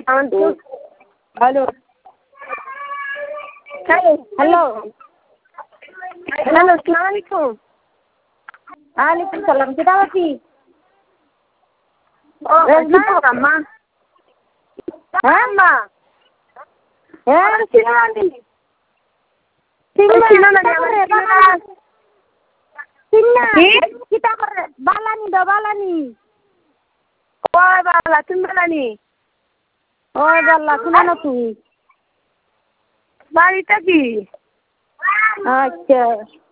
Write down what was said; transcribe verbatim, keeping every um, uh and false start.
hello hello hello আসসালামু আলাইকুম ওয়ালাইকুম সালাম কেডা আছি ও আম্মা হ্যাঁ মা হ্যাঁ সিনানি সিনানি আমার সিন্না কিতা করে বালানি দো বালানি ওই বালা তুমি বালানি ওই বালা শুনো না তুমি বাড়িটা কি আচ্ছা